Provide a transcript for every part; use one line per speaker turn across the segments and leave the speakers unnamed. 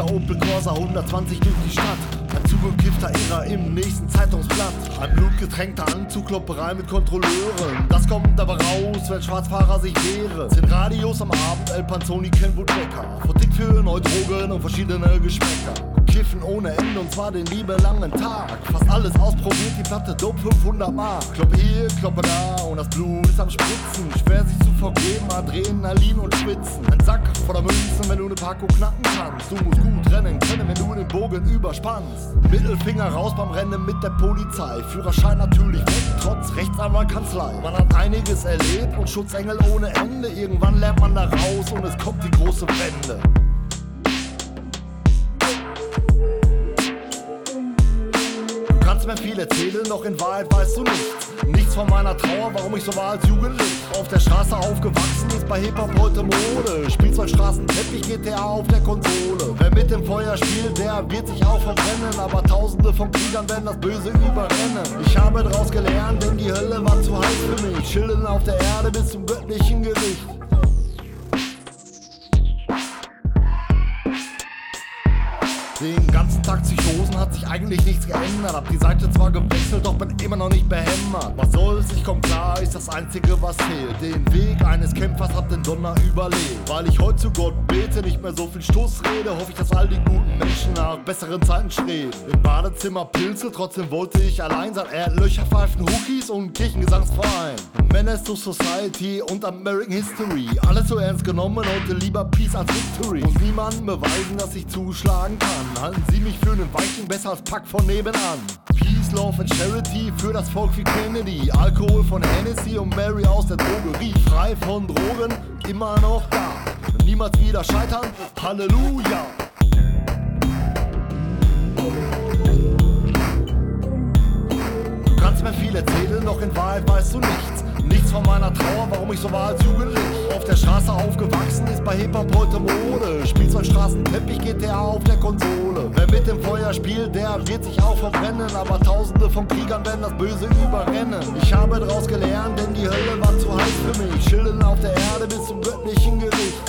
Opel Corsa 120 durch die Stadt. Ein zugekiffter Irrer im nächsten Zeitungsblatt. Ein blutgetränkter Anzug, Klopperei mit Kontrolleuren. Das kommt aber raus, wenn Schwarzfahrer sich wehren. 10 Radios am Abend, El Panzoni, Kenwood Becker. Vertickt für neue Drogen und verschiedene Geschmäcker. Kiffen ohne Ende und zwar den lieben langen Tag. Fast alles ausprobiert, die Platte Dope 500 Mark. Kloppe hier, kloppe da und das Blut ist am Spritzen. Schwer sich zu vergeben, Adrenalin und Schwitzen. Ein Sack voller Münzen, wenn du ne Paco knacken kannst. Du musst gut rennen können, wenn du den Bogen überspannst. Mittelfinger raus beim Rennen mit der Polizei. Führerschein natürlich weg, trotz Rechtsanwaltkanzlei. Man hat einiges erlebt und Schutzengel ohne Ende. Irgendwann lernt man da raus und es kommt die große Wende. Du kannst mir viel erzählen, doch in Wahrheit weißt du nichts. Nichts von meiner Trauer, warum ich so war als Jugendlich. Auf der Straße aufgewachsen, ist bei Hip-Hop heute Mode. Spielzeug, Straßenteppich, GTA auf der Konsole. Wer mit dem Feuer spielt, der wird sich auch verbrennen. Aber tausende von Kriegern werden das Böse überrennen. Ich habe draus gelernt, denn die Hölle war zu heiß für mich. Chillen auf der Erde bis zum göttlichen Gericht. Den ganzen Tag Psychosen, hat sich eigentlich nichts geändert. Hab die Seite zwar gewechselt, doch bin immer noch nicht behämmert. Was soll's, ich komm klar, ist das Einzige was fehlt. Den Weg eines Kämpfers hab den Donner überlebt. Weil ich heute zu Gott bete, nicht mehr so viel Stoß rede, hoffe ich, dass all die guten Menschen nach besseren Zeiten streben. Im Badezimmer Pilze, trotzdem wollte ich allein sein. Erdlöcher, Pfeifen, Hookies und Kirchengesangsverein. Menace to Society und American History. Alles so ernst genommen, heute lieber Peace als Victory. Muss niemandem beweisen, dass ich zuschlagen kann. Halten Sie mich für einen Weichling, besser als Pack von nebenan. Peace, Love and Charity für das Volk wie Kennedy. Alkohol von Hennessy und Mary aus der Drogerie. Frei von Drogen, immer noch da. Niemals wieder scheitern, Halleluja. Du kannst mir viel erzählen, doch in Wahrheit weißt du nichts. Nichts von meiner Trauer, warum ich so war als Jugendlich. Auf der Straße aufgewachsen, ist bei Hip-Hop heute Mode. Spielzeug, Straßenteppich, GTA auf der Konsole. Wer mit dem Feuer spielt, der wird sich auch verbrennen. Aber tausende von Kriegern werden das Böse überrennen. Ich habe draus gelernt, denn die Hölle war zu heiß für mich. Chillen auf der Erde bis zum göttlichen Gericht.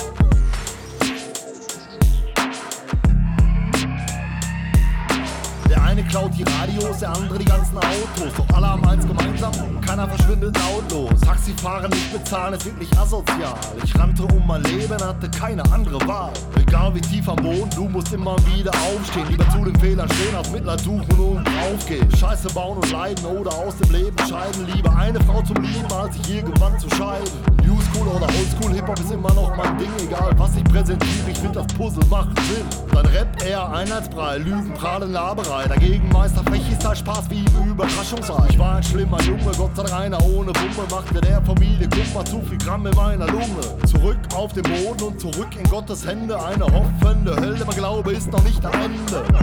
Der eine klaut die Radios, der andere die ganzen Autos. Doch alle haben eins gemeinsam, keiner verschwindet lautlos. Taxifahren nicht bezahlen, ist wirklich asozial. Ich rannte um mein Leben, hatte keine andere Wahl. Egal wie tief am Boden, du musst immer wieder aufstehen. Lieber zu den Fehlern stehen, als Mitleid suchen und aufgehen. Scheiße bauen und leiden oder aus dem Leben scheiden. Lieber eine Frau zum Lieben, als sich irgendwann zu scheiden. New School oder Oldschool, Hip-Hop ist immer noch mein Ding. Egal was ich präsentiere, ich find das Puzzle macht Sinn. Dann Rap eher Einheitsbrei, Lügen, Prahlen, Laberei. Dagegen Meister Fächigkeit, Spaß wie im Überraschungsei. Ich war ein schlimmer Junge, Gott sei Dank einer ohne Wumme. Machte der Familie, guck mal, zu viel Gramm in meiner Lunge. Zurück auf den Boden und zurück in Gottes Hände. Eine hoffende Hölle, mein Glaube ist noch nicht am Ende.